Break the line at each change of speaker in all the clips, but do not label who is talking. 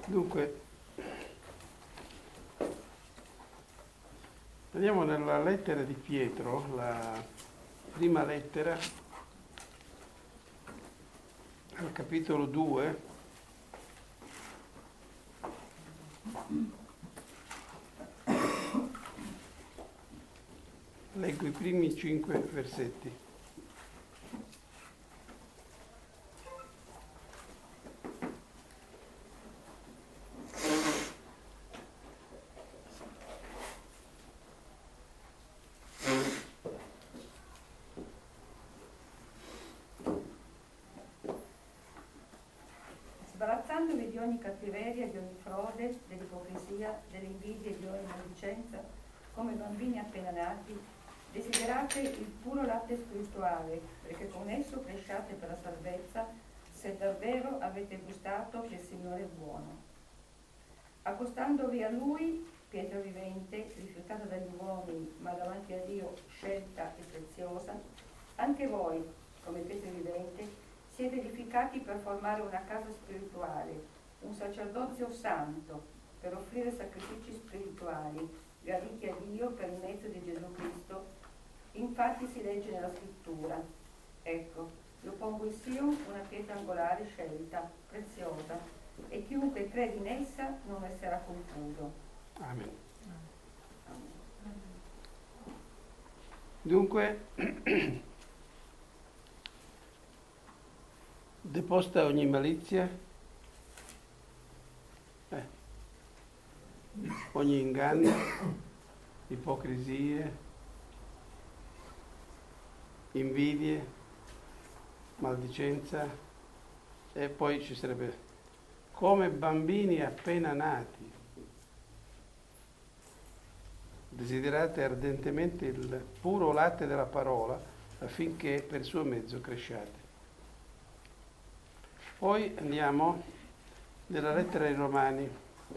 Dunque, andiamo nella lettera di Pietro, la prima lettera, al capitolo 2. Leggo i primi 5 versetti.
Sbarazzandovi di ogni cattiveria, di ogni frode, dell'ipocrisia, dell'invidia e di ogni maldicenza, come bambini appena nati, desiderate il puro latte spirituale, perché con esso cresciate per la salvezza, se davvero avete gustato che il Signore è buono. Accostandovi a Lui, pietra vivente, rifiutata dagli uomini, ma davanti a Dio scelta e preziosa, anche voi, come pietre viventi, siete edificati per formare una casa spirituale, un sacerdozio santo, per offrire sacrifici spirituali, graditi a Dio per mezzo di Gesù Cristo. Infatti si legge nella scrittura: ecco, io pongo in Sion una pietra angolare scelta, preziosa, e chiunque crede in essa non resterà confuso.
Amen. Dunque, deposta ogni malizia, ogni inganno, ipocrisie, invidie, maldicenza, e poi ci sarebbe come bambini appena nati. Desiderate ardentemente il puro latte della parola affinché per suo mezzo cresciate. Poi andiamo nella lettera ai Romani,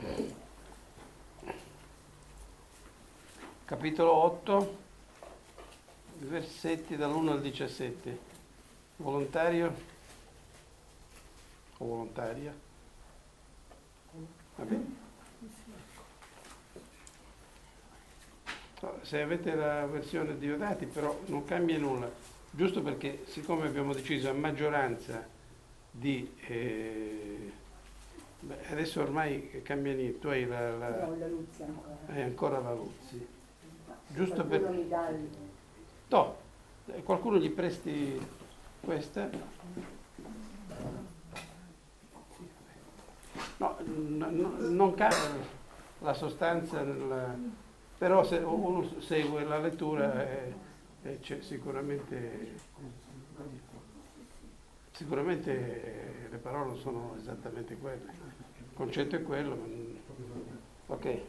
capitolo 8, versetti dall'1 al 17. Volontario o volontaria? Va bene. Se avete la versione Diodati, però non cambia nulla, giusto perché siccome abbiamo deciso a maggioranza di adesso ormai cambia niente, tu hai
la Luzzi ancora.
Hai ancora la Luzzi, giusto
Qualcuno
per
mi dà il...
no, qualcuno gli presti questa? No, non cambia la sostanza però se uno segue la lettura c'è sicuramente le parole sono esattamente quelle, il concetto è quello, ok.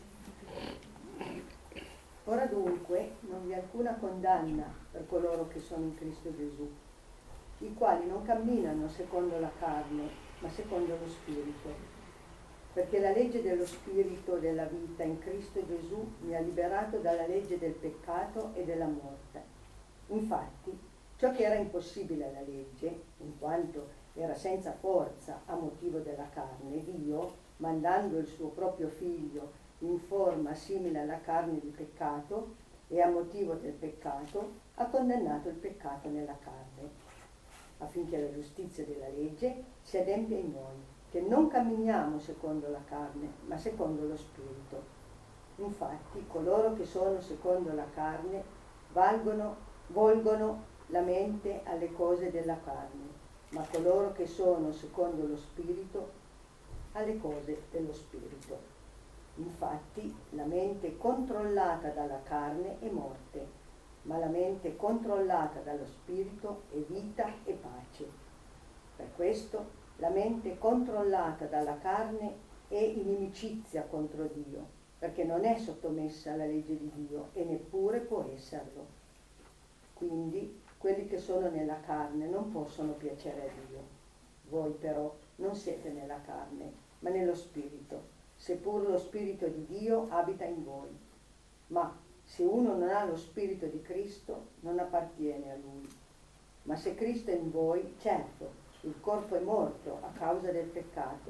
Ora dunque non vi è alcuna condanna per coloro che sono in Cristo Gesù, i quali non camminano secondo la carne, ma secondo lo Spirito. Perché la legge dello Spirito della vita in Cristo Gesù mi ha liberato dalla legge del peccato e della morte. Infatti, ciò che era impossibile alla legge, in quanto era senza forza a motivo della carne, Dio, mandando il suo proprio Figlio in forma simile alla carne di peccato e a motivo del peccato, ha condannato il peccato nella carne, affinché la giustizia della legge si adempia in noi, che non camminiamo secondo la carne, ma secondo lo Spirito. Infatti, coloro che sono secondo la carne volgono la mente alle cose della carne, ma coloro che sono secondo lo Spirito alle cose dello Spirito. Infatti, la mente controllata dalla carne è morte, ma la mente controllata dallo Spirito è vita e pace. Per questo, la mente controllata dalla carne è inimicizia contro Dio, perché non è sottomessa alla legge di Dio e neppure può esserlo. Quindi quelli che sono nella carne non possono piacere a Dio. Voi però non siete nella carne, ma nello Spirito, seppur lo Spirito di Dio abita in voi. Ma se uno non ha lo Spirito di Cristo, non appartiene a Lui. Ma se Cristo è in voi, certo, il corpo è morto a causa del peccato,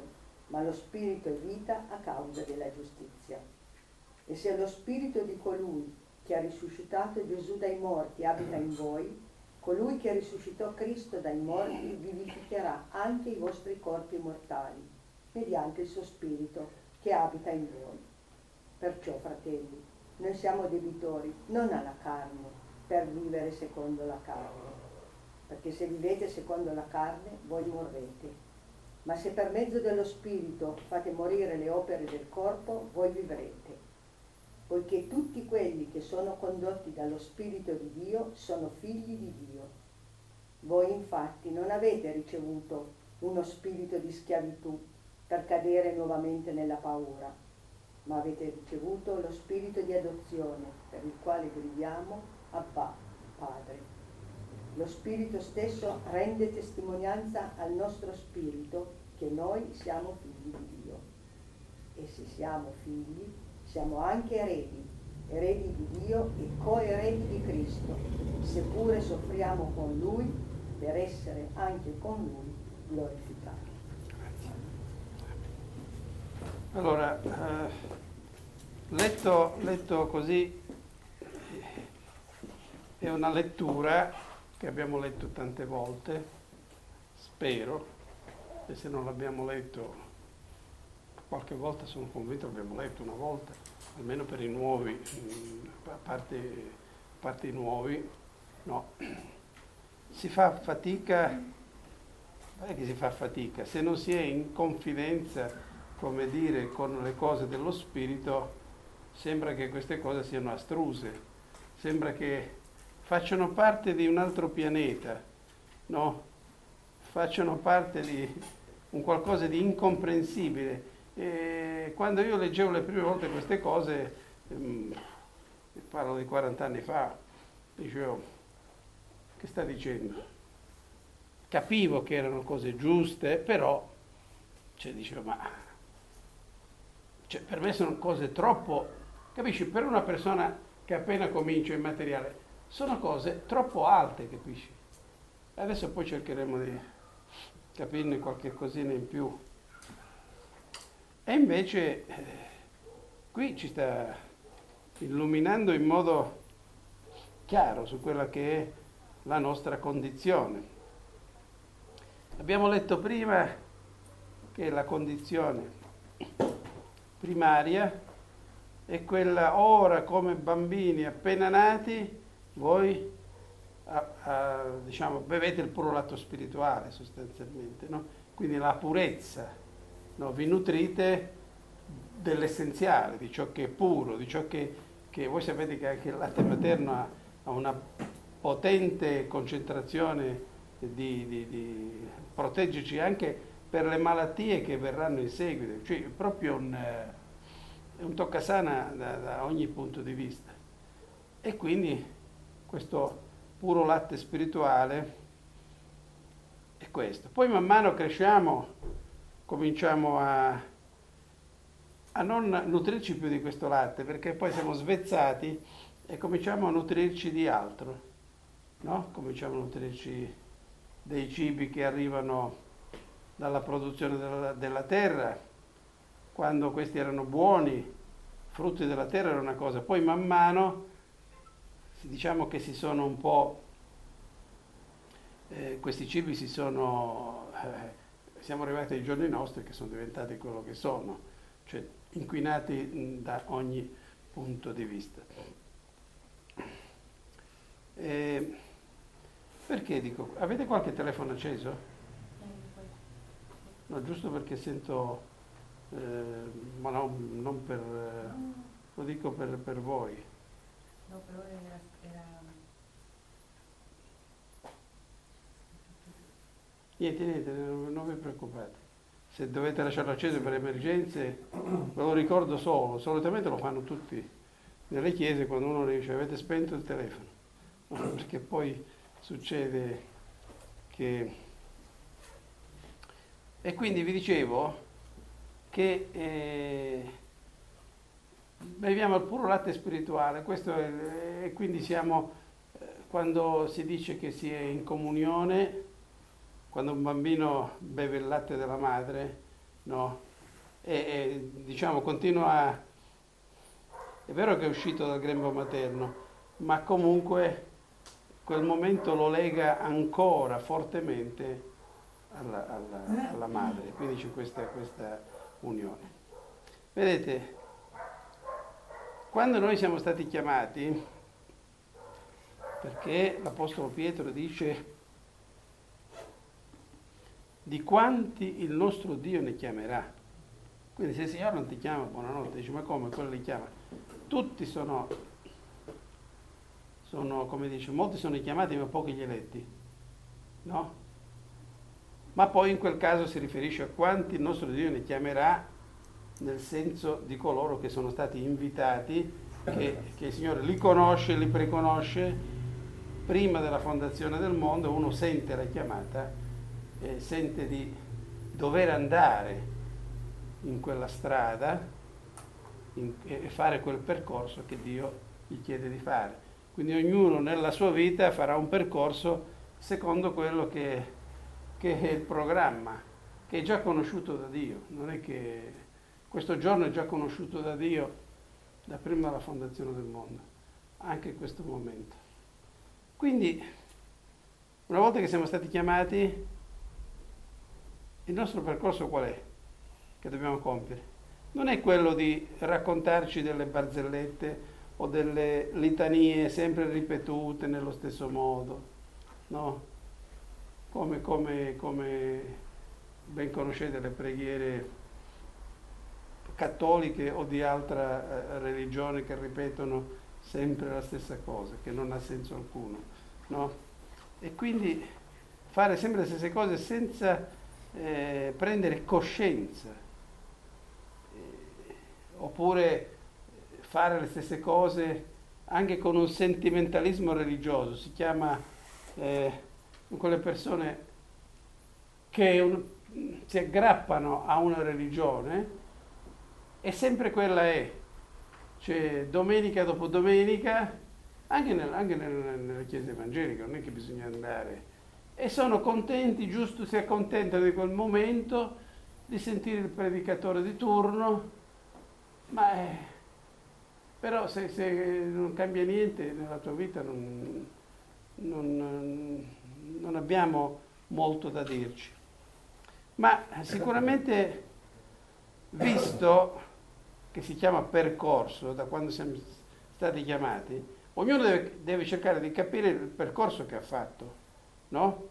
ma lo spirito è vita a causa della giustizia. E se lo spirito di colui che ha risuscitato Gesù dai morti abita in voi, colui che risuscitò Cristo dai morti vivificherà anche i vostri corpi mortali, mediante il suo spirito che abita in voi. Perciò, fratelli, noi siamo debitori non alla carne per vivere secondo la carne, perché se vivete secondo la carne voi morrete, ma se per mezzo dello spirito fate morire le opere del corpo, voi vivrete. Poiché tutti quelli che sono condotti dallo Spirito di Dio sono figli di Dio. Voi infatti non avete ricevuto uno spirito di schiavitù per cadere nuovamente nella paura, ma avete ricevuto lo spirito di adozione per il quale gridiamo Abba, Padre. Lo Spirito stesso rende testimonianza al nostro spirito che noi siamo figli di Dio. E se siamo figli, siamo anche eredi di Dio e coeredi di Cristo, seppure soffriamo con Lui per essere anche con Lui glorificati.
Allora, letto così, è una lettura che abbiamo letto tante volte, spero, e se non l'abbiamo letto qualche volta sono convinto l'abbiamo letto una volta, almeno per i nuovi, a parte i nuovi, no. Si fa fatica, non è che si fa fatica, se non si è in confidenza, come dire, con le cose dello spirito, sembra che queste cose siano astruse, sembra che facciano parte di un altro pianeta, no? Facciano parte di un qualcosa di incomprensibile. E quando io leggevo le prime volte queste cose, parlo di 40 anni fa, dicevo, che sta dicendo? Capivo che erano cose giuste, però, dicevo, ma per me sono cose troppo, capisci? Per una persona che appena comincia in materiale, sono cose troppo alte, capisci? Adesso poi cercheremo di capirne qualche cosina in più. E invece qui ci sta illuminando in modo chiaro su quella che è la nostra condizione. Abbiamo letto prima che la condizione primaria è quella: ora come bambini appena nati voi diciamo bevete il puro latte spirituale sostanzialmente, no? Quindi la purezza, no? Vi nutrite dell'essenziale, di ciò che è puro, di ciò che voi sapete che anche il latte materno ha una potente concentrazione di proteggerci anche per le malattie che verranno in seguito, cioè proprio un toccasana da ogni punto di vista. E quindi questo puro latte spirituale è questo. Poi man mano cresciamo, cominciamo a non nutrirci più di questo latte, perché poi siamo svezzati e cominciamo a nutrirci di altro, no? Cominciamo a nutrirci dei cibi che arrivano dalla produzione della terra, quando questi erano buoni, frutti della terra era una cosa, poi man mano diciamo che si sono un po', questi cibi siamo arrivati ai giorni nostri che sono diventati quello che sono, cioè inquinati da ogni punto di vista. Perché dico, avete qualche telefono acceso? No, giusto perché sento, ma no, non per, lo dico per voi.
No, però era...
Niente, non vi preoccupate. Se dovete lasciarlo acceso per emergenze, ve lo ricordo solo. Solitamente lo fanno tutti nelle chiese quando uno dice avete spento il telefono, perché poi succede che... E quindi vi dicevo che beviamo il puro latte spirituale, questo e quindi siamo, quando si dice che si è in comunione, quando un bambino beve il latte della madre, no? diciamo continua, è vero che è uscito dal grembo materno, ma comunque quel momento lo lega ancora fortemente alla madre, quindi c'è questa unione. Vedete, quando noi siamo stati chiamati, perché l'Apostolo Pietro dice di quanti il nostro Dio ne chiamerà. Quindi se il Signore non ti chiama, buonanotte, dici ma come, quello li chiama? Tutti sono, come dice, molti sono i chiamati ma pochi gli eletti, no? Ma poi in quel caso si riferisce a quanti il nostro Dio ne chiamerà, nel senso di coloro che sono stati invitati, che il Signore li conosce, li preconosce prima della fondazione del mondo. Uno sente la chiamata, sente di dover andare in quella strada e fare quel percorso che Dio gli chiede di fare. Quindi ognuno nella sua vita farà un percorso secondo quello che è il programma, che è già conosciuto da Dio. Non è che questo giorno è già conosciuto da Dio da prima della fondazione del mondo, anche in questo momento. Quindi, una volta che siamo stati chiamati, il nostro percorso qual è che dobbiamo compiere? Non è quello di raccontarci delle barzellette o delle litanie sempre ripetute nello stesso modo, no? Come ben conoscete le preghiere cattoliche o di altra religione che ripetono sempre la stessa cosa, che non ha senso alcuno, no? E quindi fare sempre le stesse cose senza prendere coscienza, oppure fare le stesse cose anche con un sentimentalismo religioso. Si chiama quelle persone che si aggrappano a una religione e sempre quella è, cioè domenica dopo domenica, anche nelle chiese evangeliche, non è che bisogna andare, e sono contenti, giusto, si accontentano di quel momento, di sentire il predicatore di turno, ma però se non cambia niente nella tua vita non abbiamo molto da dirci. Ma sicuramente, visto che si chiama percorso, da quando siamo stati chiamati, ognuno deve cercare di capire il percorso che ha fatto, no?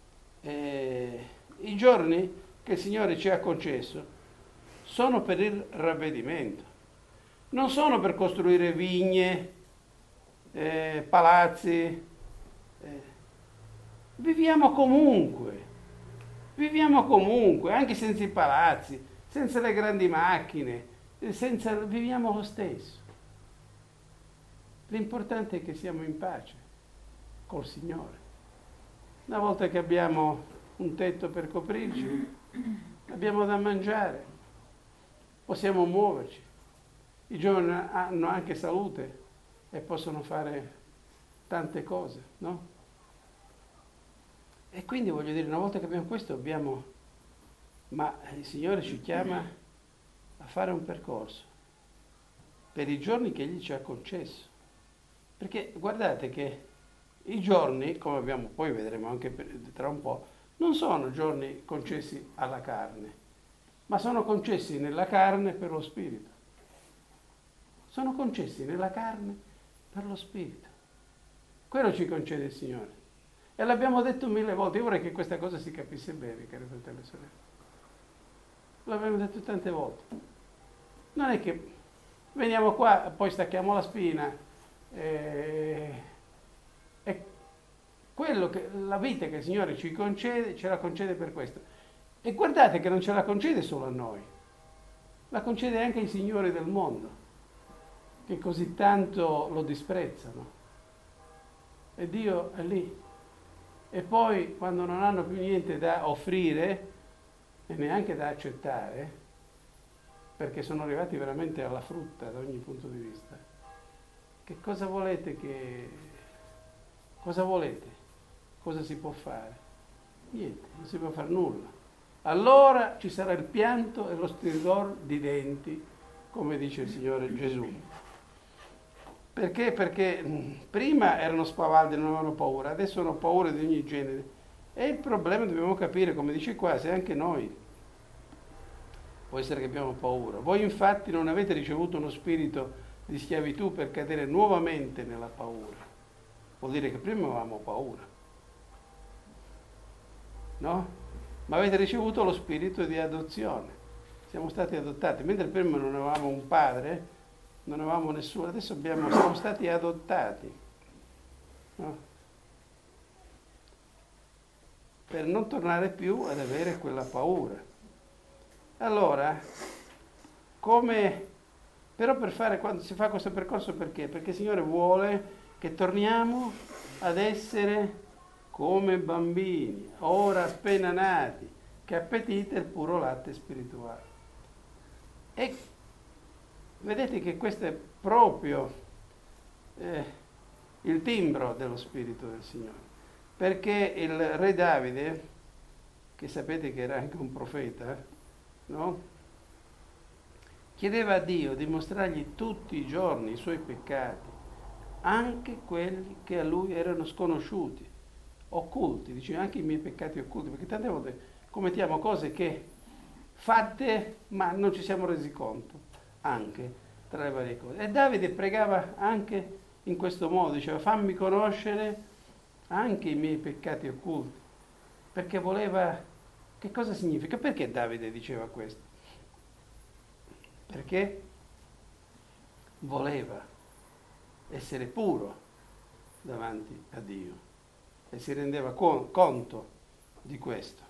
I giorni che il Signore ci ha concesso sono per il ravvedimento, non sono per costruire vigne, palazzi. Viviamo comunque, anche senza i palazzi, senza le grandi macchine, viviamo lo stesso. L'importante è che siamo in pace col Signore. Una volta che abbiamo un tetto per coprirci, abbiamo da mangiare, possiamo muoverci. I giovani hanno anche salute e possono fare tante cose, no? E quindi voglio dire, una volta che abbiamo questo, ma il Signore ci chiama a fare un percorso per i giorni che Egli ci ha concesso. Perché guardate che i giorni, come poi vedremo anche tra un po', non sono giorni concessi alla carne, ma sono concessi nella carne per lo Spirito. Sono concessi nella carne per lo Spirito. Quello ci concede il Signore. E l'abbiamo detto 1000 volte. Io vorrei che questa cosa si capisse bene, cari fratelli e sorelle. L'abbiamo detto tante volte. Non è che veniamo qua, poi stacchiamo la spina. È quello che la vita che il Signore ci concede, ce la concede per questo. E guardate che non ce la concede solo a noi, la concede anche ai signori del mondo, che così tanto lo disprezzano. E Dio è lì. E poi, quando non hanno più niente da offrire e neanche da accettare, perché sono arrivati veramente alla frutta da ogni punto di vista, che cosa volete Cosa volete? Cosa si può fare? Niente, non si può fare nulla. allora ci sarà il pianto e lo stridor di denti, come dice il Signore Gesù. Perché? Perché prima erano spavaldi, non avevano paura, adesso hanno paura di ogni genere. E il problema dobbiamo capire, come dice qua, se anche noi può essere che abbiamo paura. Voi infatti non avete ricevuto uno spirito di schiavitù per cadere nuovamente nella paura. Vuol dire che prima avevamo paura, no? Ma avete ricevuto lo spirito di adozione. Siamo stati adottati, mentre prima non avevamo un padre, non avevamo nessuno, adesso siamo stati adottati, no? Per non tornare più ad avere quella paura. Allora, come però per fare, quando si fa questo percorso, perché? Perché il Signore vuole che torniamo ad essere come bambini, ora appena nati, che appetite il puro latte spirituale. E vedete che questo è proprio il timbro dello Spirito del Signore. Perché il re Davide, che sapete che era anche un profeta, no? Chiedeva a Dio di mostrargli tutti i giorni i suoi peccati, anche quelli che a lui erano sconosciuti, occulti, diceva anche i miei peccati occulti, perché tante volte commettiamo cose che fatte ma non ci siamo resi conto, anche tra le varie cose. E Davide pregava anche in questo modo, diceva fammi conoscere anche i miei peccati occulti, perché voleva, che cosa significa? Perché Davide diceva questo? Perché voleva essere puro davanti a Dio e si rendeva conto di questo.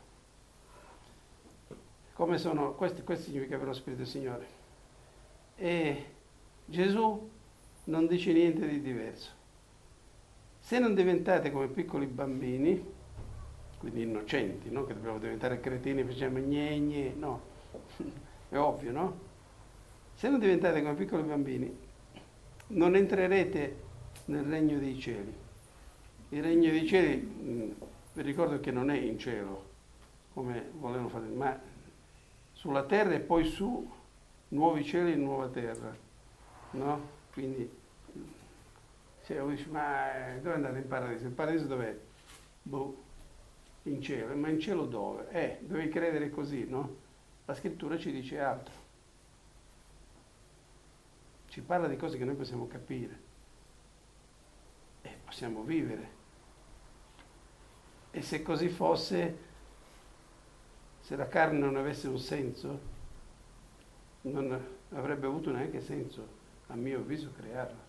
Come sono, questo significa per lo Spirito del Signore. E Gesù non dice niente di diverso. Se non diventate come piccoli bambini, quindi innocenti, no? Che dobbiamo diventare cretini, facciamo gne, no? È ovvio, no? Se non diventate come piccoli bambini, non entrerete nel regno dei cieli. Il regno dei cieli, vi ricordo che non è in cielo, come volevano fare, ma sulla terra e poi su nuovi cieli e nuova terra, no? Quindi, se uno dice, ma dove andate in paradiso? Il paradiso dov'è? Boh, in cielo. Ma in cielo dove? Devi credere così, no? La scrittura ci dice altro. Ci parla di cose che noi possiamo capire e possiamo vivere. E se così fosse, se la carne non avesse un senso, non avrebbe avuto neanche senso, a mio avviso, crearla.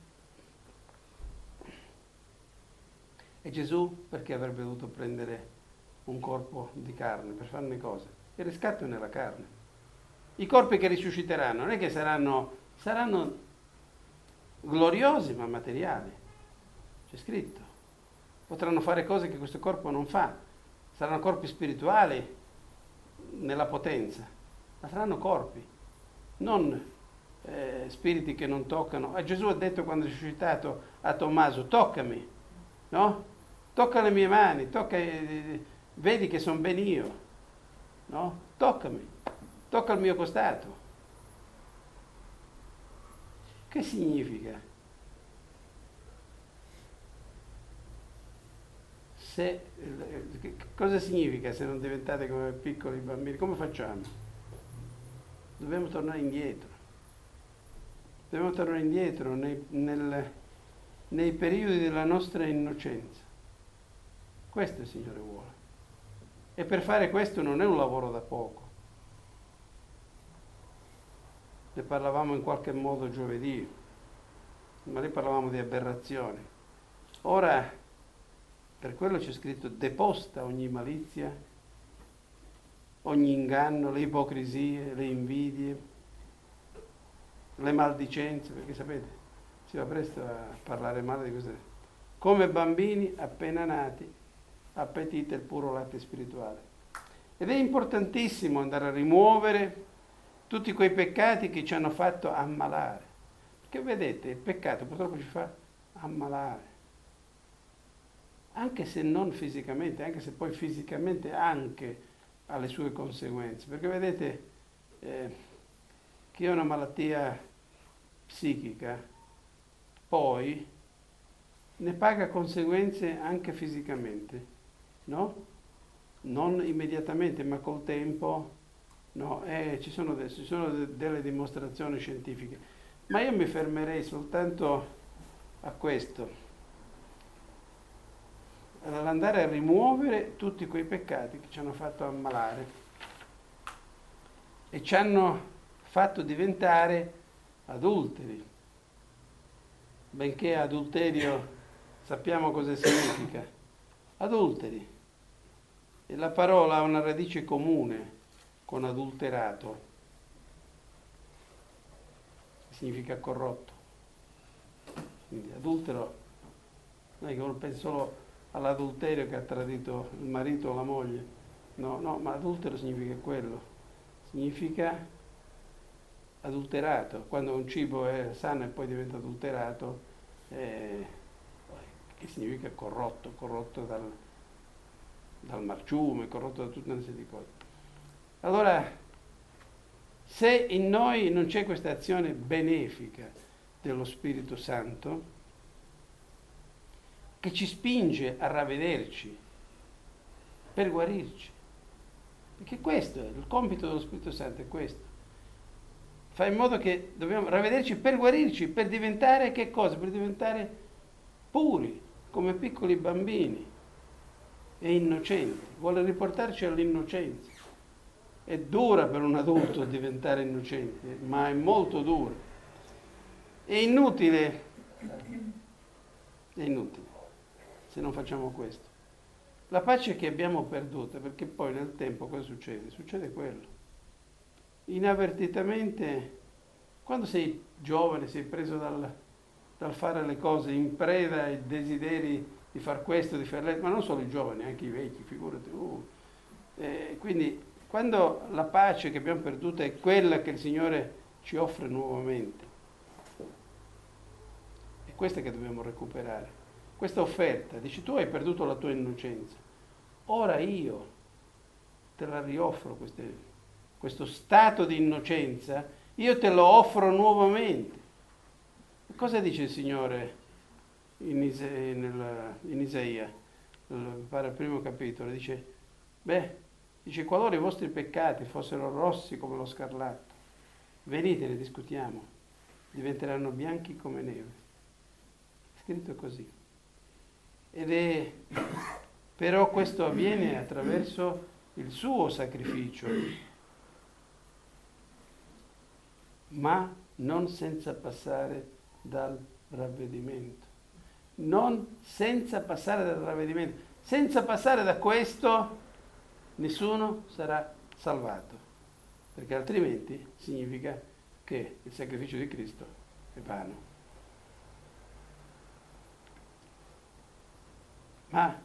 E Gesù perché avrebbe dovuto prendere un corpo di carne? Per farne cosa? Il riscatto è nella carne. I corpi che risusciteranno non è che saranno gloriosi ma materiali, c'è scritto. Potranno fare cose che questo corpo non fa, saranno corpi spirituali nella potenza, ma saranno corpi, non spiriti che non toccano. Gesù ha detto quando è risuscitato a Tommaso, toccami, no? Tocca le mie mani, vedi che sono ben io, no? Toccami, tocca il mio costato. Che significa? Cosa significa se non diventate come piccoli bambini? Come facciamo? Dobbiamo tornare indietro. Dobbiamo tornare indietro nei periodi della nostra innocenza. Questo il Signore vuole. E per fare questo non è un lavoro da poco. Ne parlavamo in qualche modo giovedì, ma lì parlavamo di aberrazioni. Ora, per quello c'è scritto deposta ogni malizia, ogni inganno, le ipocrisie, le invidie, le maldicenze, perché sapete, si va presto a parlare male di queste. Come bambini appena nati, appetite il puro latte spirituale. Ed è importantissimo andare a rimuovere tutti quei peccati che ci hanno fatto ammalare. Perché vedete, il peccato purtroppo ci fa ammalare. Anche se non fisicamente, anche se poi fisicamente anche ha le sue conseguenze, perché vedete, chi ha una malattia psichica poi ne paga conseguenze anche fisicamente, no? Non immediatamente, ma col tempo, no? Ci sono delle dimostrazioni scientifiche, ma io mi fermerei soltanto a questo, all'andare a rimuovere tutti quei peccati che ci hanno fatto ammalare e ci hanno fatto diventare adulteri, benché adulterio sappiamo cosa significa. Adulteri. E la parola ha una radice comune con adulterato. Significa corrotto. Quindi adultero, non è che uno pensa solo all'adulterio che ha tradito il marito o la moglie. No, ma adultero significa quello. Significa adulterato. Quando un cibo è sano e poi diventa adulterato, che significa corrotto dal marciume, corrotto da tutta una serie di cose. Allora, se in noi non c'è questa azione benefica dello Spirito Santo, che ci spinge a ravvederci per guarirci, perché questo è il compito dello Spirito Santo, è questo. Fa in modo che dobbiamo ravvederci per guarirci, per diventare che cosa? Per diventare puri, come piccoli bambini e innocenti. Vuole riportarci all'innocenza. È dura per un adulto diventare innocente, ma è molto dura. È inutile se non facciamo questo. La pace che abbiamo perduta, perché poi nel tempo cosa succede? Succede quello. Inavvertitamente, quando sei giovane, sei preso dal fare le cose in preda ai desideri di far questo, di far l'altro, ma non solo i giovani, anche i vecchi, figurati. Quindi, quando la pace che abbiamo perduta è quella che il Signore ci offre nuovamente, è questa che dobbiamo recuperare. Questa offerta, dici tu hai perduto la tua innocenza, ora io te la riоffro, questo stato di innocenza, io te lo offro nuovamente. E cosa dice il Signore in Isaia? Mi pare al primo capitolo, dice, qualora i vostri peccati fossero rossi come lo scarlatto, venite, ne discutiamo, diventeranno bianchi come neve. È scritto così. Però questo avviene attraverso il suo sacrificio, ma non senza passare dal ravvedimento. Non senza passare dal ravvedimento. Senza passare da questo nessuno sarà salvato, perché altrimenti significa che il sacrificio di Cristo è vano. Ma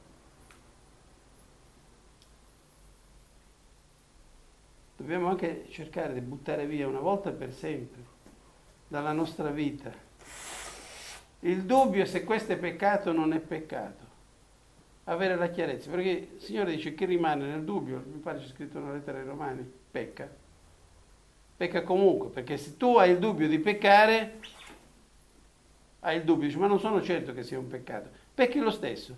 dobbiamo anche cercare di buttare via una volta per sempre dalla nostra vita il dubbio se questo è peccato o non è peccato. Avere la chiarezza, perché il Signore dice che rimane nel dubbio, mi pare c'è scritto nella lettera ai Romani, pecca comunque, perché se tu hai il dubbio di peccare, hai il dubbio, dici, ma non sono certo che sia un peccato, pecchi lo stesso,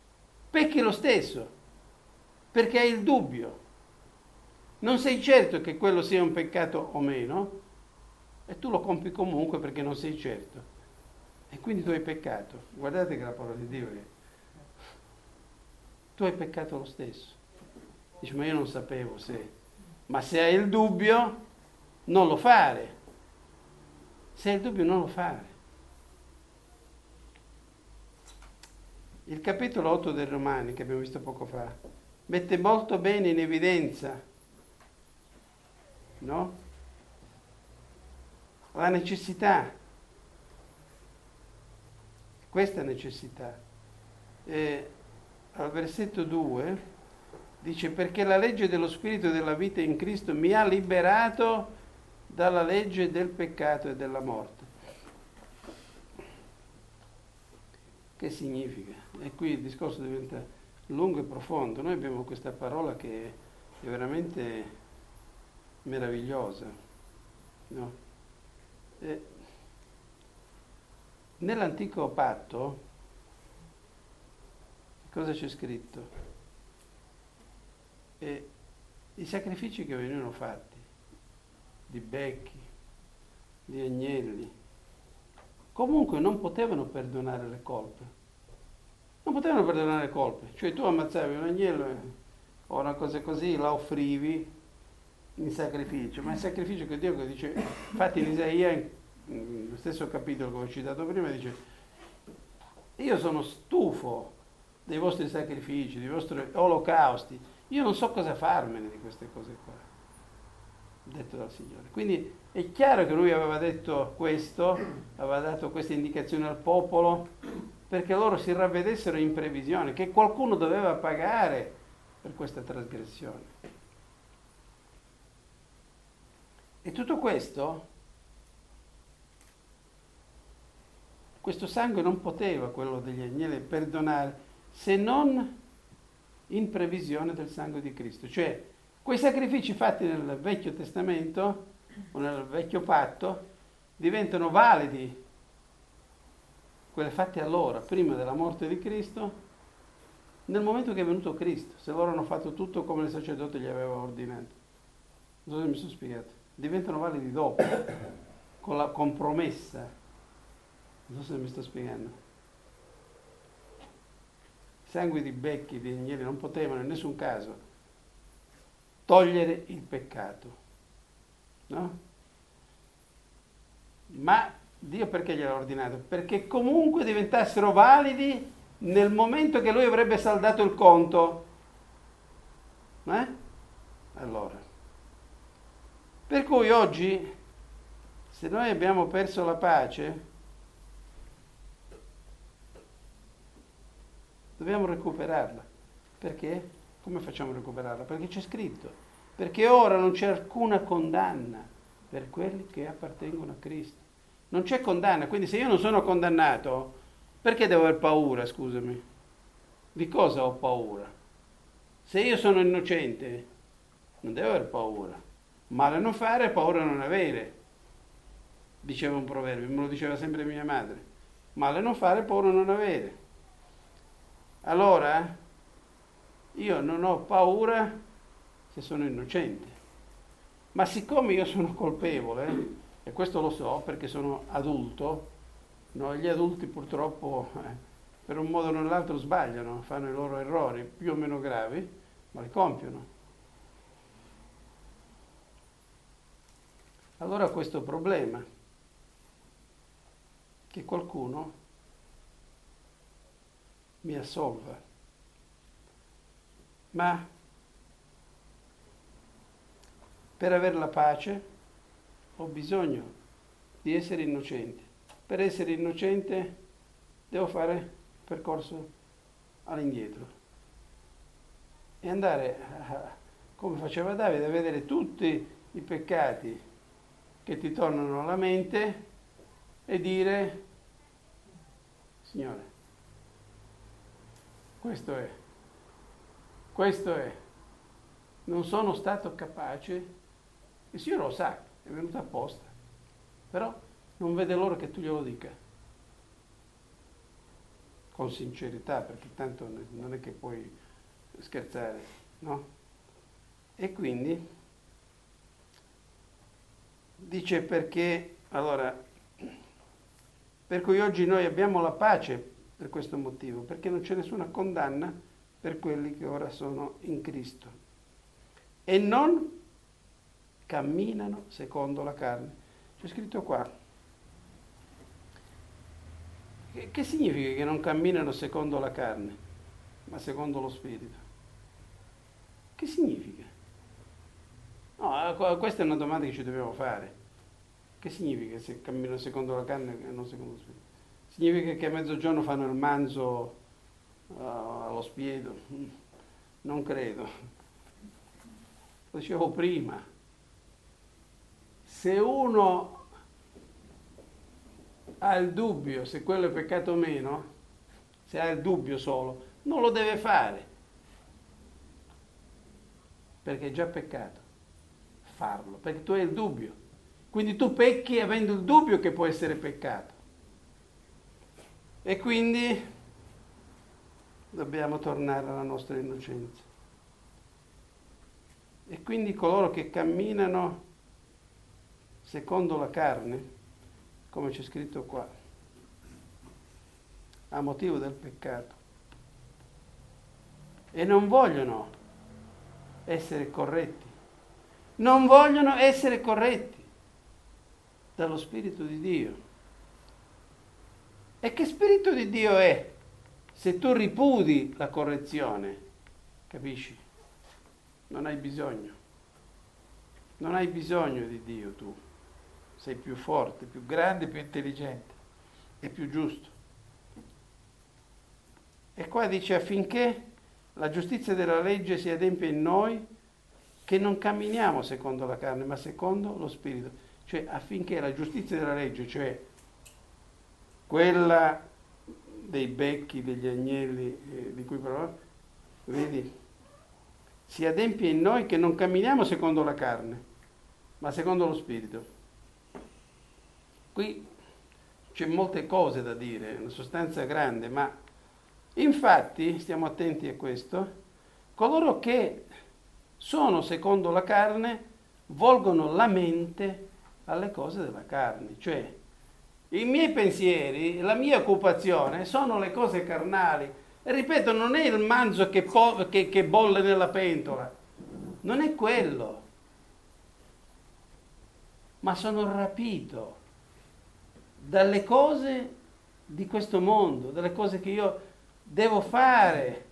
perché hai il dubbio, non sei certo che quello sia un peccato o meno, e tu lo compi comunque perché non sei certo, e quindi tu hai peccato. Guardate che la parola di Dio è, tu hai peccato lo stesso. Dici, ma io non sapevo ma se hai il dubbio, non lo fare. Se hai il dubbio, non lo fare. Il capitolo 8 dei Romani, che abbiamo visto poco fa, mette molto bene in evidenza, no? La necessità, questa necessità. Al versetto 2 dice, perché la legge dello Spirito e della vita in Cristo mi ha liberato dalla legge del peccato e della morte. Che significa? E qui il discorso diventa lungo e profondo. Noi abbiamo questa parola che è veramente meravigliosa, no? Nell'antico patto cosa c'è scritto? I sacrifici che venivano fatti di becchi, di agnelli, comunque non potevano perdonare le colpe. Non potevano perdonare le colpe. Cioè tu ammazzavi un agnello o una cosa così, la offrivi in sacrificio. Ma il sacrificio che Dio dice, infatti in Isaia, lo stesso capitolo che ho citato prima, dice: io sono stufo dei vostri sacrifici, dei vostri olocausti, io non so cosa farmene di queste cose qua, detto dal Signore. Quindi è chiaro che lui aveva detto questo, aveva dato queste indicazioni al popolo perché loro si ravvedessero in previsione che qualcuno doveva pagare per questa trasgressione. E tutto questo sangue non poteva, quello degli agnelli, perdonare se non in previsione del sangue di Cristo. Cioè, quei sacrifici fatti nel Vecchio Testamento o nel Vecchio Patto diventano validi, quelli fatti allora, prima della morte di Cristo, nel momento che è venuto Cristo. Se loro hanno fatto tutto come il sacerdote gli aveva ordinato. Non so se mi sono spiegato. Diventano validi dopo, con promessa. Non so se mi sto spiegando. Sangue di becchi, di agnelli non potevano in nessun caso togliere il peccato, no? Ma Dio perché gliel'ha ordinato? Perché comunque diventassero validi nel momento che lui avrebbe saldato il conto. Allora, per cui oggi, se noi abbiamo perso la pace, dobbiamo recuperarla. Perché? Come facciamo a recuperarla? Perché c'è scritto. Perché ora non c'è alcuna condanna per quelli che appartengono a Cristo. Non c'è condanna. Quindi se io non sono condannato, perché devo aver paura, scusami? Di cosa ho paura? Se io sono innocente, non devo aver paura. Male non fare, paura non avere. Diceva un proverbio, me lo diceva sempre mia madre. Male non fare, paura non avere. Allora, io non ho paura se sono innocente, ma siccome io sono colpevole, e questo lo so perché sono adulto, no? Gli adulti purtroppo per un modo o nell'altro sbagliano, fanno i loro errori più o meno gravi, ma li compiono. Allora questo problema, che qualcuno mi assolva. Ma per avere la pace ho bisogno di essere innocente. Per essere innocente devo fare il percorso all'indietro e andare, come faceva Davide, a vedere tutti i peccati che ti tornano alla mente e dire: Signore, questo è, non sono stato capace, il Signore lo sa, è venuto apposta, però non vede l'ora che tu glielo dica, con sincerità, perché tanto non è che puoi scherzare, no? E quindi dice perché, allora, per cui oggi noi abbiamo la pace per questo motivo, perché non c'è nessuna condanna per quelli che ora sono in Cristo e non camminano secondo la carne. C'è scritto qua. Che significa che non camminano secondo la carne, ma secondo lo Spirito? Che significa? No, questa è una domanda che ci dobbiamo fare. Che significa se camminano secondo la carne e non secondo lo Spirito? Significa che a mezzogiorno fanno il manzo allo spiedo? Non credo. Lo dicevo prima. Se uno ha il dubbio se quello è peccato o meno, se ha il dubbio solo, non lo deve fare. perché è già peccato farlo, perché tu hai il dubbio. Quindi tu pecchi avendo il dubbio che può essere peccato. E quindi dobbiamo tornare alla nostra innocenza. E quindi coloro che camminano secondo la carne, come c'è scritto qua, a motivo del peccato, e non vogliono essere corretti, non vogliono essere corretti dallo Spirito di Dio. E che Spirito di Dio è se tu ripudi la correzione? Capisci? Non hai bisogno. Non hai bisogno di Dio tu. Sei più forte, più grande, più intelligente e più giusto. E qua dice affinché la giustizia della legge si adempia in noi, che non camminiamo secondo la carne, ma secondo lo Spirito. Cioè affinché la giustizia della legge, cioè quella dei becchi, degli agnelli di cui parlavamo, vedi, si adempie in noi che non camminiamo secondo la carne, ma secondo lo Spirito. Qui c'è molte cose da dire, una sostanza grande, ma infatti, stiamo attenti a questo, coloro che sono secondo la carne volgono la mente alle cose della carne, cioè i miei pensieri, la mia occupazione sono le cose carnali. E ripeto, non è il manzo che bolle nella pentola, non è quello, ma sono rapito dalle cose di questo mondo, dalle cose che io devo fare.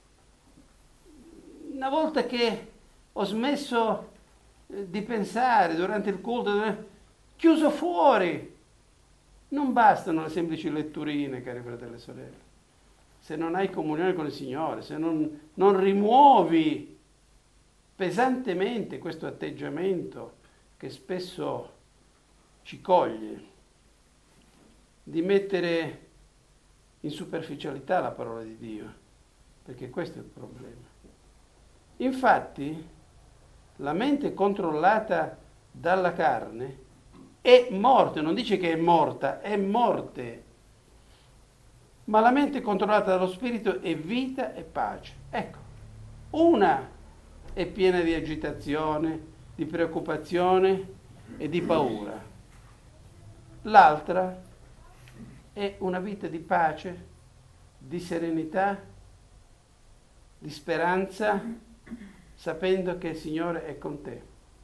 Una volta che ho smesso di pensare durante il culto, chiuso fuori, non bastano le semplici letturine, cari fratelli e sorelle. Se non hai comunione con il Signore, se non rimuovi pesantemente questo atteggiamento che spesso ci coglie, di mettere in superficialità la parola di Dio, perché questo è il problema. Infatti, la mente controllata dalla carne è morte, non dice che è morta, è morte. Ma la mente controllata dallo Spirito è vita e pace. Ecco, una è piena di agitazione, di preoccupazione e di paura. L'altra è una vita di pace, di serenità, di speranza, sapendo che il Signore è con te.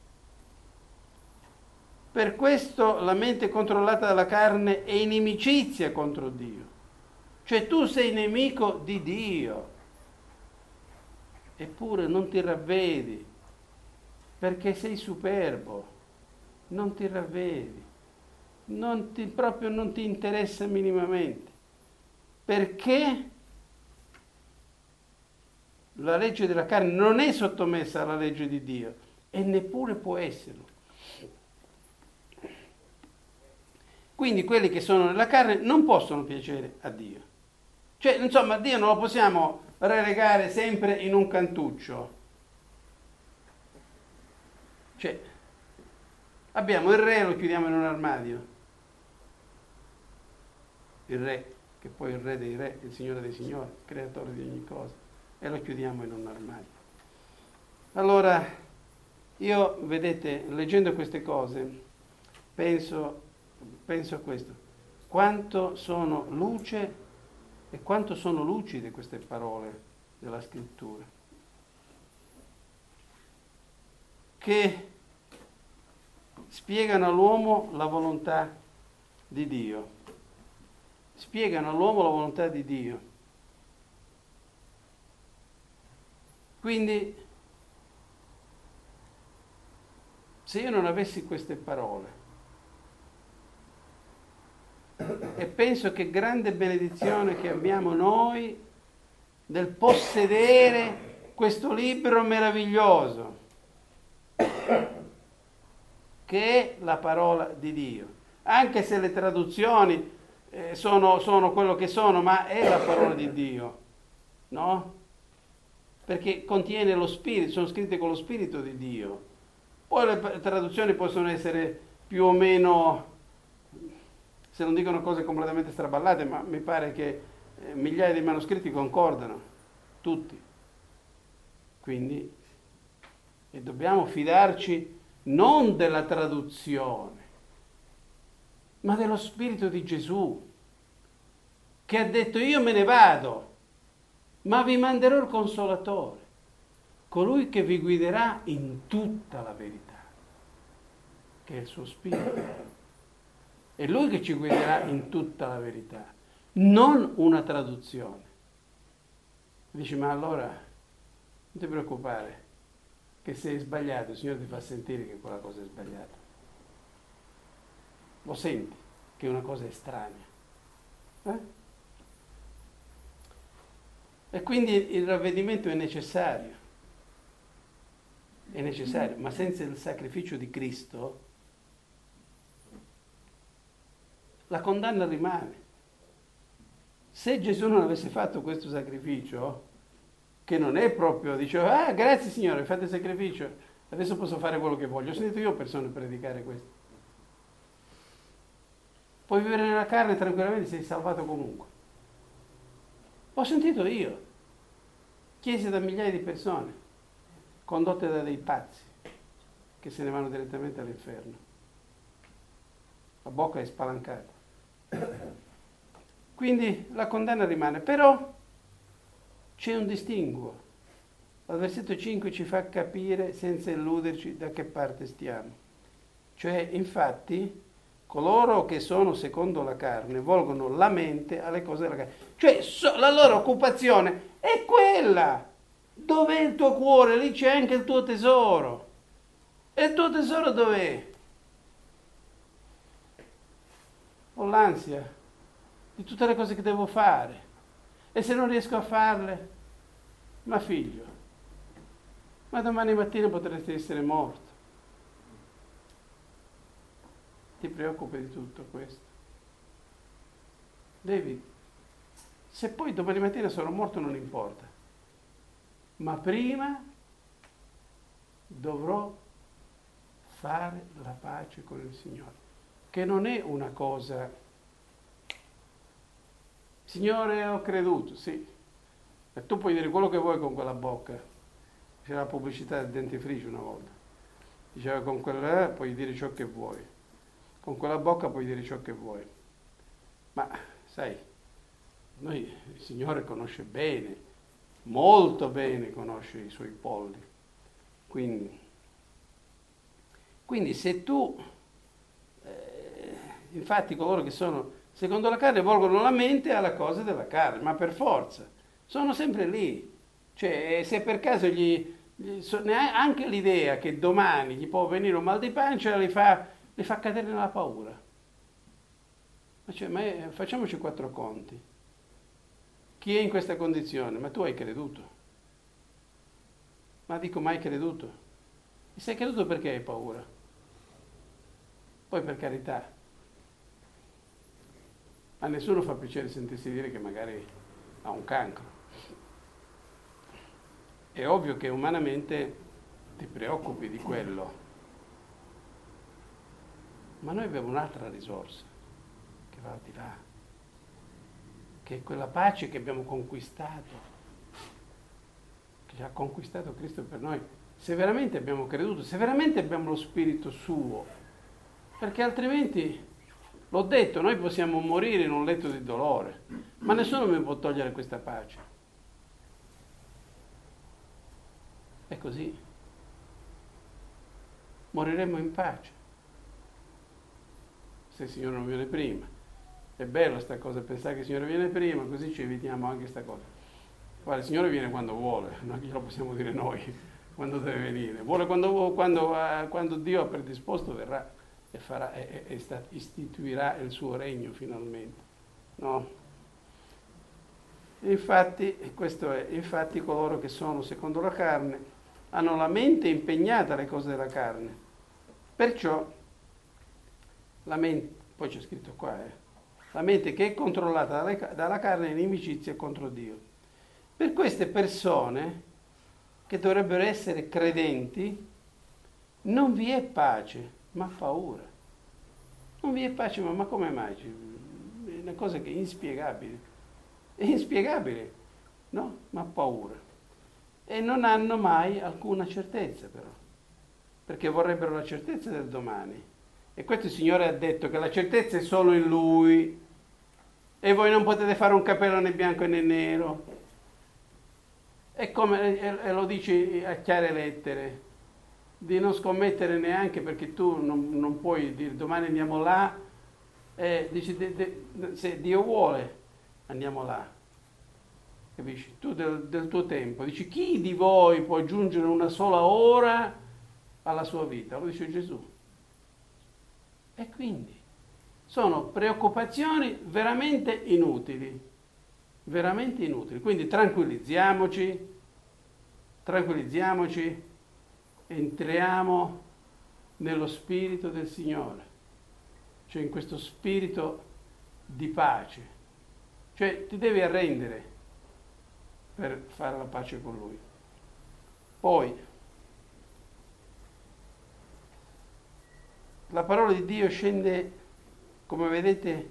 Per questo la mente controllata dalla carne è inimicizia contro Dio. Cioè tu sei nemico di Dio, eppure non ti ravvedi, perché sei superbo, non ti ravvedi, proprio non ti interessa minimamente, perché la legge della carne non è sottomessa alla legge di Dio e neppure può esserlo. Quindi quelli che sono nella carne non possono piacere a Dio. Cioè, insomma, Dio non lo possiamo relegare sempre in un cantuccio. Cioè, abbiamo il re, lo chiudiamo in un armadio. Il re, che poi è il re dei re, il Signore dei signori, creatore di ogni cosa, e lo chiudiamo in un armadio. Allora, io, vedete, leggendo queste cose, penso a questo. Quanto sono luce e quanto sono lucide queste parole della Scrittura, che spiegano all'uomo la volontà di Dio. Spiegano all'uomo la volontà di Dio. Quindi, se io non avessi queste parole, e penso che grande benedizione che abbiamo noi del possedere questo libro meraviglioso, che è la parola di Dio. Anche se le traduzioni sono quello che sono, ma è la parola di Dio, no? perché contiene lo spirito, sono scritte con lo spirito di Dio. Poi le traduzioni possono essere più o meno, se non dicono cose completamente straballate, ma mi pare che migliaia di manoscritti concordano, tutti. Quindi e dobbiamo fidarci non della traduzione, ma dello spirito di Gesù, che ha detto: io me ne vado, ma vi manderò il Consolatore, colui che vi guiderà in tutta la verità, che è il suo spirito. È lui che ci guiderà in tutta la verità, non una traduzione. Dici: ma allora non ti preoccupare, che se hai sbagliato il Signore ti fa sentire che quella cosa è sbagliata. Lo senti che una cosa è estranea. E quindi il ravvedimento è necessario, ma senza il sacrificio di Cristo la condanna rimane. Se Gesù non avesse fatto questo sacrificio, che non è proprio, diceva: ah, grazie Signore, fate il sacrificio, adesso posso fare quello che voglio. Ho sentito io persone predicare questo. Puoi vivere nella carne tranquillamente, sei salvato comunque. Ho sentito io chiese da migliaia di persone, condotte da dei pazzi, che se ne vanno direttamente all'inferno. La bocca è spalancata. Quindi la condanna rimane, però c'è un distinguo. Al versetto 5 ci fa capire, senza illuderci, da che parte stiamo. Cioè, infatti, coloro che sono secondo la carne volgono la mente alle cose della carne. Cioè, la loro occupazione è quella. Dov'è il tuo cuore? Lì c'è anche il tuo tesoro. E il tuo tesoro dov'è? Ho l'ansia di tutte le cose che devo fare. E se non riesco a farle, ma figlio, ma domani mattina potresti essere morto. Ti preoccupi di tutto questo? Devi, se poi domani mattina sono morto non importa, ma prima dovrò fare la pace con il Signore, che non è una cosa: Signore, ho creduto, sì, e tu puoi dire quello che vuoi con quella bocca. C'era la pubblicità del dentifricio una volta, diceva: con quella puoi dire ciò che vuoi, con quella bocca puoi dire ciò che vuoi. Ma sai, il Signore conosce bene, molto bene conosce i suoi polli. Quindi se tu, infatti coloro che sono secondo la carne volgono la mente alla cosa della carne, ma per forza, sono sempre lì. Cioè, se per caso anche l'idea che domani gli può venire un mal di pancia li fa cadere nella paura. Ma facciamoci 4 conti. Chi è in questa condizione? Ma tu hai creduto. Ma dico, mai creduto? E se hai creduto, perché hai paura? Poi, per carità, a nessuno fa piacere sentirsi dire che magari ha un cancro. È ovvio che umanamente ti preoccupi di quello, ma noi abbiamo un'altra risorsa che va al di là, che è quella pace che abbiamo conquistato, che ha conquistato Cristo per noi, se veramente abbiamo creduto, se veramente abbiamo lo Spirito suo, perché altrimenti, l'ho detto, noi possiamo morire in un letto di dolore, ma nessuno mi può togliere questa pace. È così. Moriremo in pace, se il Signore non viene prima. È bella sta cosa, pensare che il Signore viene prima, così ci evitiamo anche sta cosa. Guarda, il Signore viene quando vuole, non glielo possiamo dire noi quando deve venire. Vuole quando Dio ha predisposto, verrà e istituirà il suo regno finalmente. No? Infatti coloro che sono secondo la carne hanno la mente impegnata alle cose della carne. Perciò la mente, poi c'è scritto qua, la mente che è controllata dalla carne è inimicizia contro Dio. Per queste persone che dovrebbero essere credenti, non vi è pace, ma paura. Non vi è pace, ma come mai? È una cosa che è inspiegabile. È inspiegabile, no? Ma paura. E non hanno mai alcuna certezza, però, perché vorrebbero la certezza del domani. E questo il Signore ha detto che la certezza è solo in Lui, e voi non potete fare un cappello né bianco né nero. E lo dice a chiare lettere, di non scommettere neanche, perché tu non puoi dire domani andiamo là, dici se Dio vuole andiamo là, capisci? Tu del tuo tempo, dici chi di voi può aggiungere una sola ora alla sua vita? Lo dice Gesù. E quindi sono preoccupazioni veramente inutili, quindi tranquillizziamoci, entriamo nello spirito del Signore, cioè in questo spirito di pace, cioè ti devi arrendere per fare la pace con Lui. Poi la parola di Dio scende, come vedete,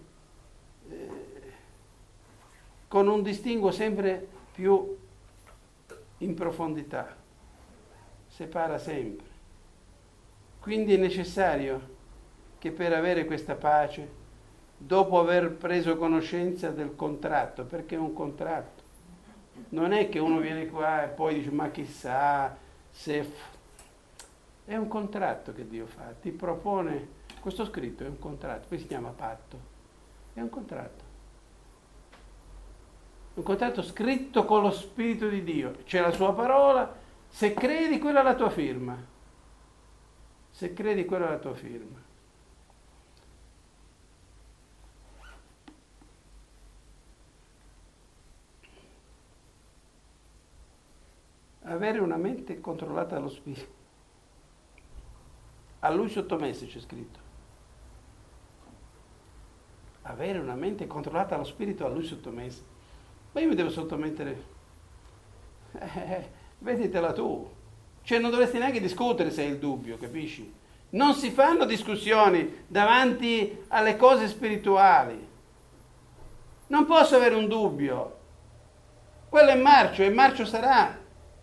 con un distinguo sempre più in profondità, separa sempre. Quindi è necessario che per avere questa pace, dopo aver preso conoscenza del contratto, perché è un contratto, non è che uno viene qua e poi dice ma chissà se... È un contratto che Dio fa, ti propone, questo scritto è un contratto, poi si chiama patto, è un contratto scritto con lo Spirito di Dio, c'è la sua parola, se credi quella è la tua firma, Avere una mente controllata dallo Spirito. A Lui sottomessa c'è scritto. Avere una mente controllata dallo Spirito, a Lui sottomessa. Ma io mi devo sottomettere. Veditela tu. Cioè non dovresti neanche discutere se hai il dubbio, capisci? Non si fanno discussioni davanti alle cose spirituali. Non posso avere un dubbio. Quello è marcio e marcio sarà.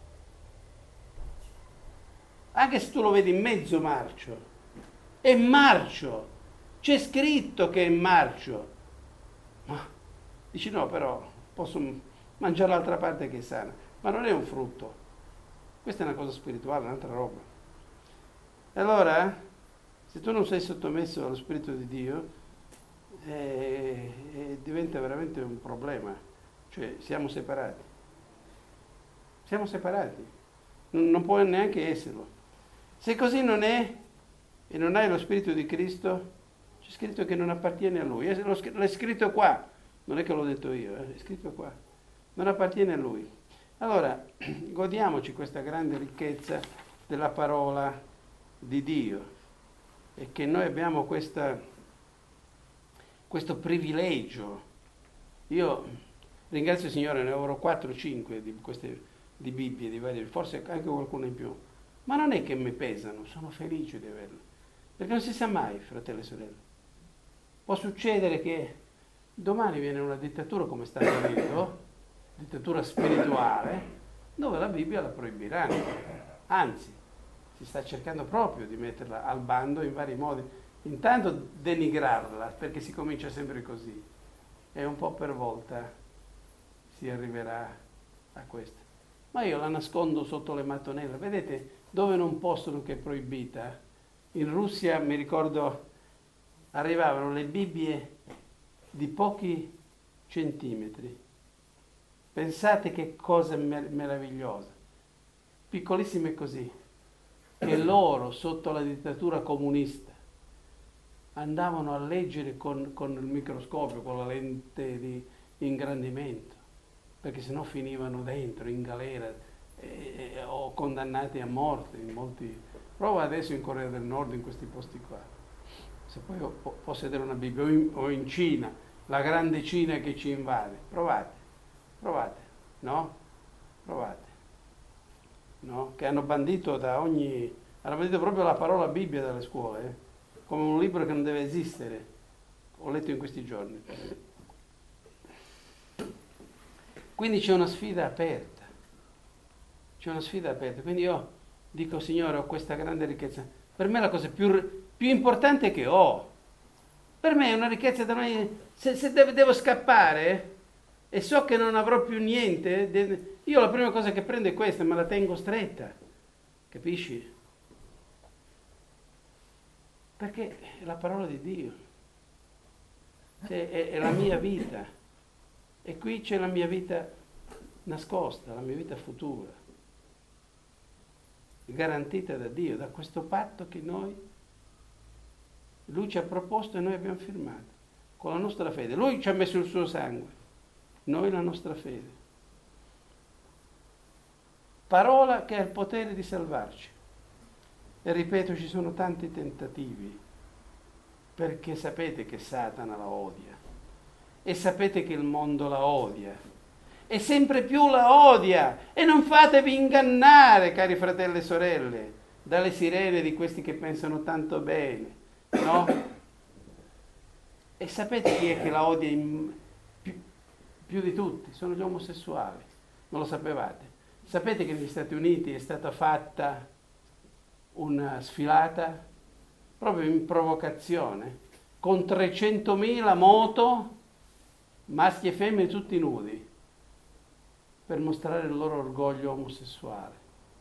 Anche se tu lo vedi mezzo marcio, è marcio, c'è scritto che è marcio, ma dici no, però posso mangiare l'altra parte che è sana, ma non è un frutto, questa è una cosa spirituale, un'altra roba. E allora, se tu non sei sottomesso allo Spirito di Dio, diventa veramente un problema, cioè siamo separati, non può neanche esserlo. Se così non è, e non hai lo Spirito di Cristo, c'è scritto che non appartiene a Lui. L'è scritto qua, non è che l'ho detto io, è scritto qua. Non appartiene a Lui. Allora, godiamoci questa grande ricchezza della parola di Dio e che noi abbiamo questo privilegio. Io ringrazio il Signore, ne avrò 4 o 5 di queste di Bibbie, di varie, forse anche qualcuno in più. Ma non è che mi pesano, sono felice di averlo. Perché non si sa mai, fratelli e sorelle. Può succedere che domani viene una dittatura come sta avvenendo, dittatura spirituale, dove la Bibbia la proibiranno. Anzi, si sta cercando proprio di metterla al bando in vari modi. Intanto denigrarla, perché si comincia sempre così. E un po' per volta si arriverà a questo. Ma io la nascondo sotto le mattonelle. Vedete, dove non possono che è proibita? In Russia, mi ricordo, arrivavano le Bibbie di pochi centimetri. Pensate che cosa meravigliosa. Piccolissime così. Che loro, sotto la dittatura comunista, andavano a leggere con il microscopio, con la lente di ingrandimento, perché sennò finivano dentro, in galera, o condannati a morte in molti... Prova adesso in Corea del Nord, in questi posti qua. Se poi possedere una Bibbia, o in Cina, la grande Cina che ci invade. Provate, no? Provate. no? Che hanno bandito hanno bandito proprio la parola Bibbia dalle scuole, come un libro che non deve esistere. Ho letto in questi giorni. Quindi c'è una sfida aperta. C'è una sfida aperta. Quindi io dico, Signore, ho questa grande ricchezza. Per me è la cosa più importante che ho. Per me è una ricchezza da noi. Se devo scappare e so che non avrò più niente, io la prima cosa che prendo è questa, me la tengo stretta. Capisci? Perché è la parola di Dio. Cioè, è la mia vita. E qui c'è la mia vita nascosta, la mia vita futura, garantita da Dio, da questo patto che Lui ci ha proposto e noi abbiamo firmato, con la nostra fede. Lui ci ha messo il suo sangue, noi la nostra fede. Parola che ha il potere di salvarci. E ripeto, ci sono tanti tentativi, perché sapete che Satana la odia. E sapete che il mondo la odia. E sempre più la odia. E non fatevi ingannare, cari fratelli e sorelle, dalle sirene di questi che pensano tanto bene. No? E sapete chi è che la odia più di tutti? Sono gli omosessuali. Non lo sapevate? Sapete che negli Stati Uniti è stata fatta una sfilata proprio in provocazione con 300.000 moto, maschi e femmine tutti nudi, per mostrare il loro orgoglio omosessuale.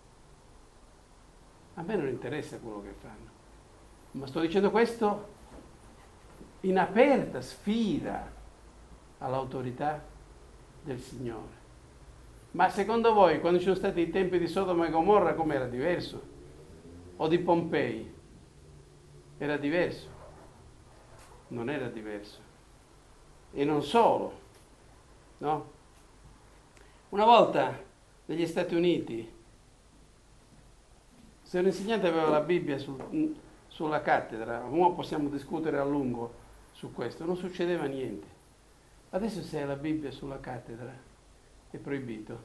A me non interessa quello che fanno, ma sto dicendo questo in aperta sfida all'autorità del Signore. Ma secondo voi, quando ci sono stati i tempi di Sodoma e Gomorra, com'era diverso? O di Pompei? Era diverso? Non era diverso. E non solo, no? Una volta negli Stati Uniti, se un insegnante aveva la Bibbia sulla cattedra, ora possiamo discutere a lungo su questo, non succedeva niente. Adesso se hai la Bibbia sulla cattedra è proibito.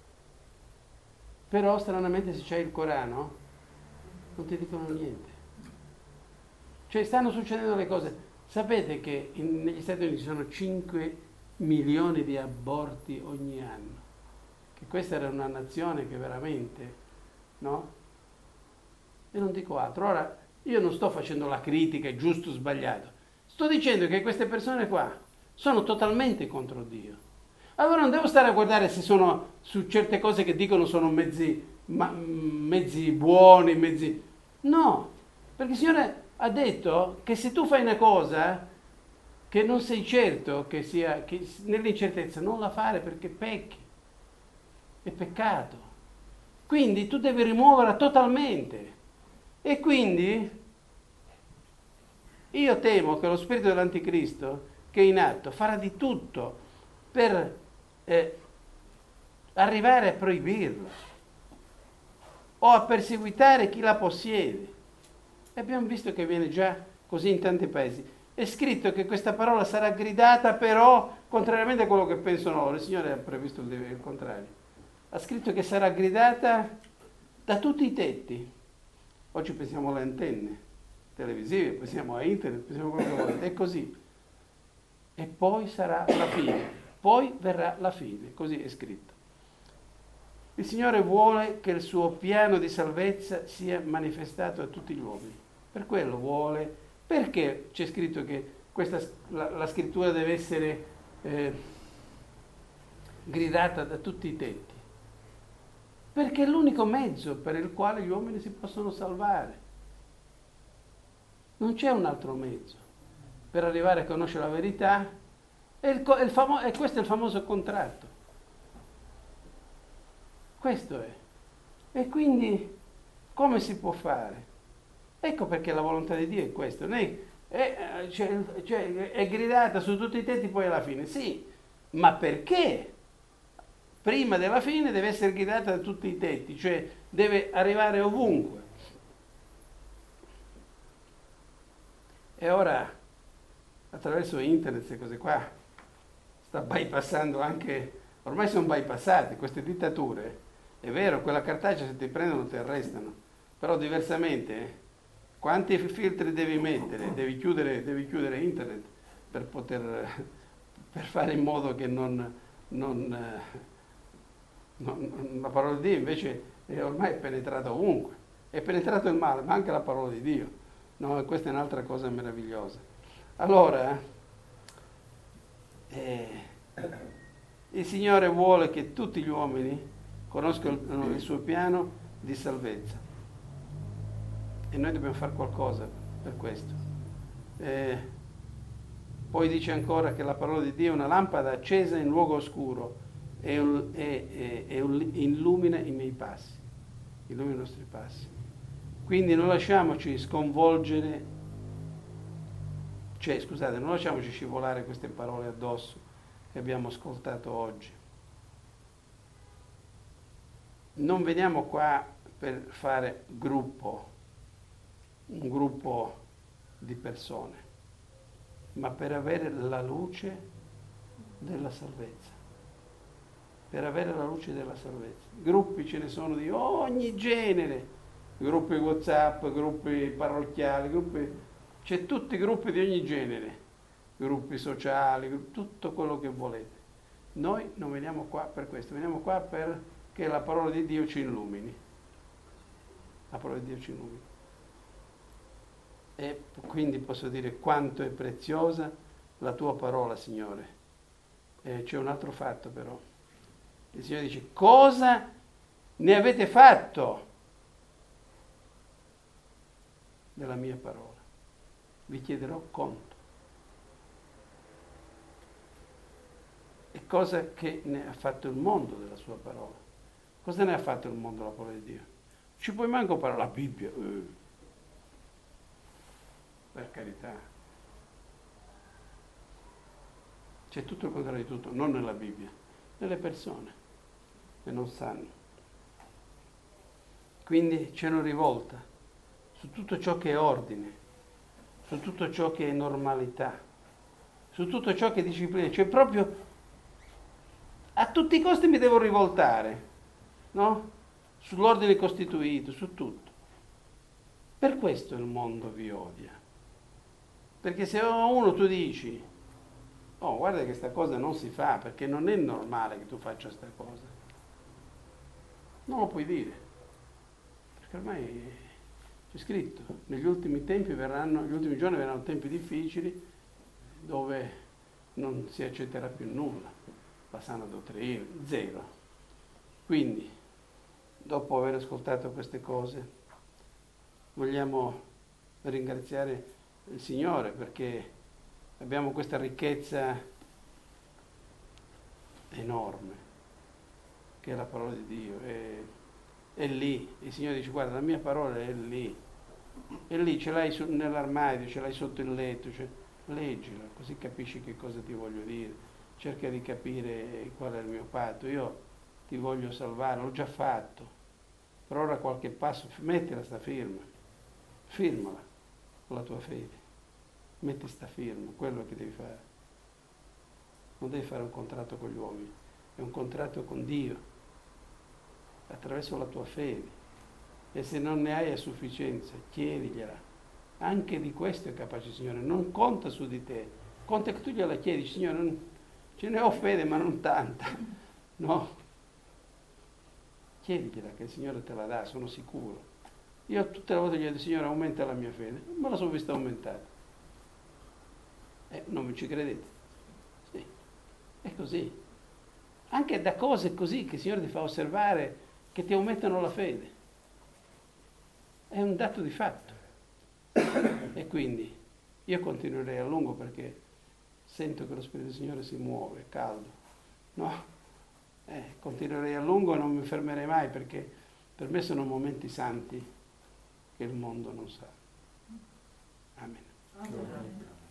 Però stranamente se c'hai il Corano non ti dicono niente. Cioè stanno succedendo le cose. Sapete che negli Stati Uniti ci sono 5 milioni di aborti ogni anno? Che questa era una nazione che veramente, no? E non dico altro. Ora, io non sto facendo la critica, giusto o sbagliato. Sto dicendo che queste persone qua sono totalmente contro Dio. Allora non devo stare a guardare se sono su certe cose che dicono sono mezzi buoni, mezzi... No, perché il Signore ha detto che se tu fai una cosa che non sei certo che nell'incertezza, non la fare perché pecchi. È peccato. Quindi tu devi rimuoverla totalmente. E quindi io temo che lo spirito dell'anticristo che è in atto farà di tutto per arrivare a proibirla o a perseguitare chi la possiede. E abbiamo visto che viene già così in tanti paesi. È scritto che questa parola sarà gridata, però, contrariamente a quello che pensano loro, il Signore ha previsto il contrario. Ha scritto che sarà gridata da tutti i tetti. Oggi pensiamo alle antenne televisive, pensiamo a internet, pensiamo a quello che volete. È così. E poi sarà la fine. Poi verrà la fine. Così è scritto. Il Signore vuole che il suo piano di salvezza sia manifestato a tutti gli uomini. Per quello vuole, perché c'è scritto che la scrittura deve essere gridata da tutti i tetti? Perché è l'unico mezzo per il quale gli uomini si possono salvare. Non c'è un altro mezzo per arrivare a conoscere la verità. E questo è il famoso contratto. Questo è. E quindi come si può fare? Ecco perché la volontà di Dio è questo. È gridata su tutti i tetti poi alla fine. Sì, ma perché? Prima della fine deve essere gridata da tutti i tetti, cioè deve arrivare ovunque. E ora, attraverso internet, queste cose qua, sta bypassando anche, ormai sono bypassate queste dittature, È vero, quella cartacea se ti prendono ti arrestano, però diversamente quanti filtri devi mettere? Devi chiudere internet per fare in modo che la parola di Dio invece è ormai penetrata ovunque. È penetrato il male, ma anche la parola di Dio. No, e questa è un'altra cosa meravigliosa. Allora, il Signore vuole che tutti gli uomini conoscano il suo piano di salvezza. E noi dobbiamo fare qualcosa per questo. Poi dice ancora che la parola di Dio è una lampada accesa in luogo oscuro e illumina i miei passi, illumina i nostri passi. Quindi non lasciamoci sconvolgere, non lasciamoci scivolare queste parole addosso che abbiamo ascoltato oggi. Non veniamo qua per fare un gruppo di persone, ma per avere la luce della salvezza. Per avere la luce della salvezza. Gruppi ce ne sono di ogni genere, gruppi WhatsApp, gruppi parrocchiali, c'è tutti i gruppi di ogni genere, gruppi sociali, tutto quello che volete. Noi non veniamo qua per questo, veniamo qua perché la parola di Dio ci illumini. La parola di Dio ci illumini. E quindi posso dire quanto è preziosa la tua parola, Signore. C'è un altro fatto però. Il Signore dice, cosa ne avete fatto della mia parola? Vi chiederò conto. E cosa che ne ha fatto il mondo della sua parola? Cosa ne ha fatto il mondo della parola di Dio? Ci puoi manco parlare la Bibbia. Per carità. C'è tutto il contrario di tutto, non nella Bibbia, nelle persone che non sanno. Quindi c'è una rivolta su tutto ciò che è ordine, su tutto ciò che è normalità, su tutto ciò che è disciplina. Cioè proprio a tutti i costi mi devo rivoltare, no? Sull'ordine costituito, su tutto. Per questo il mondo vi odia. Perché se a uno tu dici, oh guarda che sta cosa non si fa, perché non è normale che tu faccia sta cosa, non lo puoi dire, perché ormai c'è scritto, negli ultimi tempi gli ultimi giorni verranno tempi difficili dove non si accetterà più nulla, la sana dottrina, zero. Quindi, dopo aver ascoltato queste cose, vogliamo ringraziare il Signore perché abbiamo questa ricchezza enorme che è la parola di Dio, è lì. Il Signore dice guarda la mia parola è lì, ce l'hai nell'armadio, ce l'hai sotto il letto, leggila così capisci che cosa ti voglio dire, cerca di capire qual è il mio patto. Io ti voglio salvare, l'ho già fatto, per ora qualche passo, mettila sta firma, firmala con la tua fede, metti sta firma, quello che devi fare. Non devi fare un contratto con gli uomini, è un contratto con Dio, attraverso la tua fede. E se non ne hai a sufficienza, chiedigliela. Anche di questo è capace il Signore, non conta su di te, conta che tu gliela chiedi, Signore, ce ne ho fede ma non tanta, no? Chiedigliela che il Signore te la dà, sono sicuro. Io tutte le volte gli chiedo, Signore, aumenta la mia fede, non me la sono vista aumentata. Non mi ci credete? Sì, è così. Anche da cose così che il Signore ti fa osservare che ti aumentano la fede. È un dato di fatto. E quindi io continuerei a lungo perché sento che lo Spirito del Signore si muove, è caldo. No? Continuerei a lungo e non mi fermerei mai perché per me sono momenti santi che il mondo non sa. Amen.
Amen.